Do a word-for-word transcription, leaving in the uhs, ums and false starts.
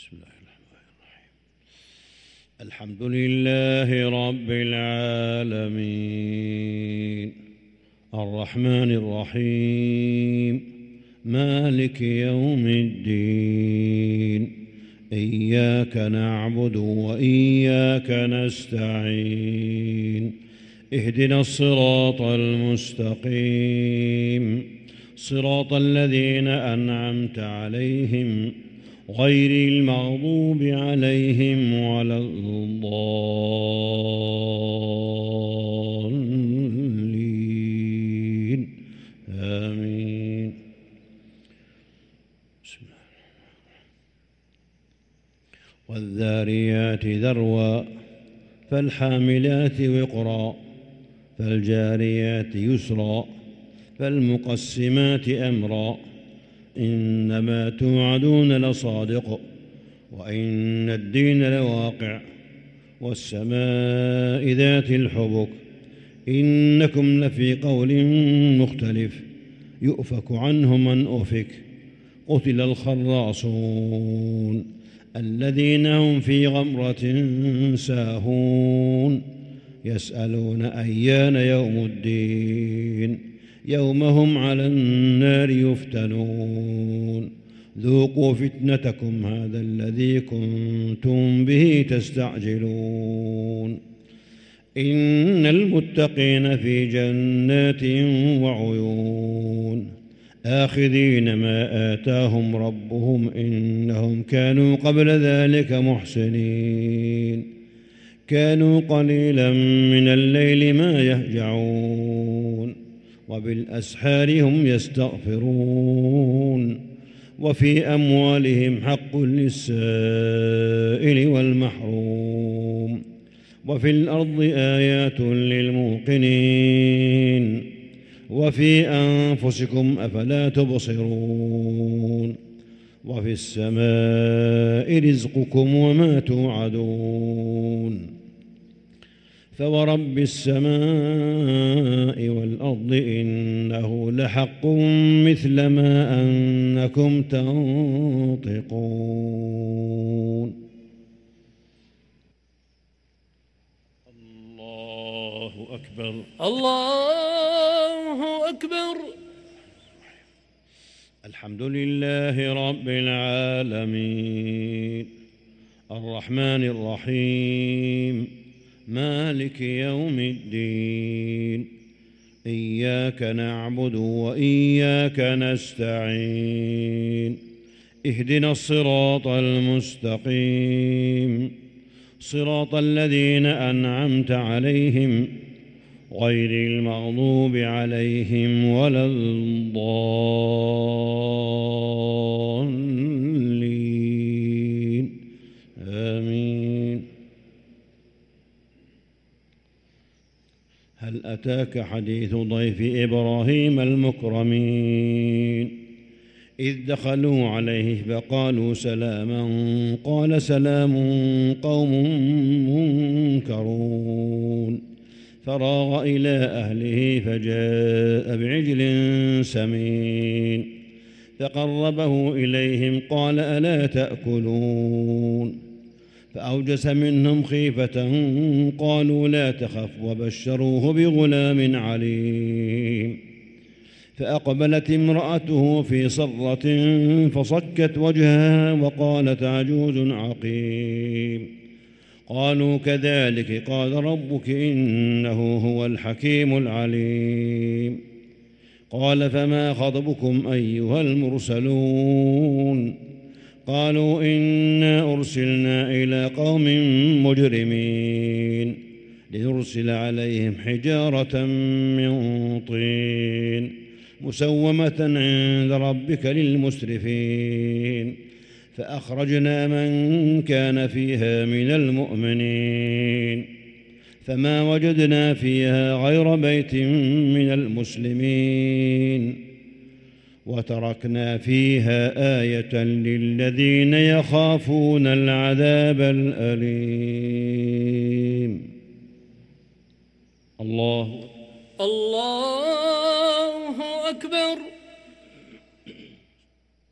بسم الله الرحمن الرحيم. الحمد لله رب العالمين الرحمن الرحيم مالك يوم الدين إياك نعبد وإياك نستعين اهدنا الصراط المستقيم صراط الذين أنعمت عليهم غير المغضوب عليهم ولا الضالين آمين. بسم الله. والذاريات ذروا فالحاملات وقرا فالجاريات يسرا فالمقسمات أمرا إنما توعدون لصادق وإن الدين لواقع والسماء ذات الحبك إنكم لفي قول مختلف يؤفك عنه من أفك قتل الخراصون الذين هم في غمرة ساهون يسألون أيان يوم الدين يوم هم على النار يفتنون ذوقوا فتنتكم هذا الذي كنتم به تستعجلون إن المتقين في جنات وعيون آخذين ما آتاهم ربهم إنهم كانوا قبل ذلك محسنين كانوا قليلا من الليل ما يهجعون وبالأسحار هم يستغفرون وفي أموالهم حق للسائل والمحروم وفي الأرض آيات للموقنين وفي أنفسكم أفلا تبصرون وفي السماء رزقكم وما توعدون فورب السماء والأرض إنه لحق مثل ما أنكم تنطقون. الله أكبر الله أكبر. الحمد لله رب العالمين الرحمن الرحيم مالك يوم الدين إياك نعبد وإياك نستعين اهدنا الصراط المستقيم صراط الذين أنعمت عليهم غير المغضوب عليهم ولا الضالين آمين. هل أتاك حديث ضيف إبراهيم المكرمين إذ دخلوا عليه فقالوا سلاما قال سلام قوم منكرون فراغ إلى أهله فجاء بعجل سمين فقربه إليهم قال ألا تأكلون فأوجس منهم خيفة قالوا لا تخف وبشروه بغلام عليم فأقبلت امرأته في صرة فصكت وجهها وقالت عجوز عقيم قالوا كذلك قال ربك إنه هو الحكيم العليم قال فما خطبكم أيها المرسلون قالوا إنا أرسلنا إلى قوم مجرمين لنرسل عليهم حجارة من طين مسومة عند ربك للمسرفين فأخرجنا من كان فيها من المؤمنين فما وجدنا فيها غير بيت من المسلمين وتركنا فيها آية للذين يخافون العذاب الأليم. الله الله أكبر.